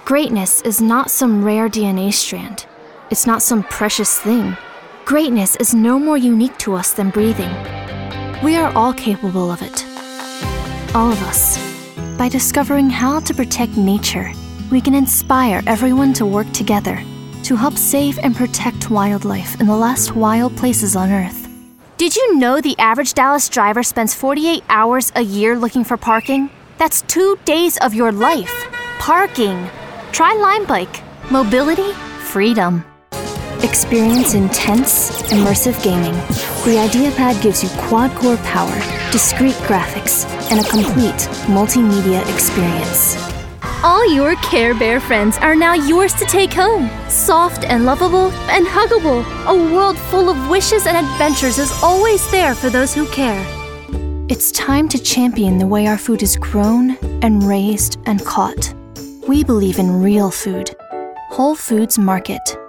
Greatness is not some rare DNA strand. It's not some precious thing. Greatness is no more unique to us than breathing. We are all capable of it. All of us. By discovering how to protect nature, we can inspire everyone to work together to help save and protect wildlife in the last wild places on Earth. Did you know the average Dallas driver spends 48 hours a year looking for parking? That's 2 days of your life. Parking. Try Lime Bike. Mobility, freedom. Experience intense, immersive gaming. The IdeaPad gives you quad-core power, discrete graphics, and a complete multimedia experience. All your Care Bear friends are now yours to take home. Soft and lovable and huggable. A world full of wishes and adventures is always there for those who care. It's time to champion the way our food is grown and raised and caught. We believe in real food. Whole Foods Market.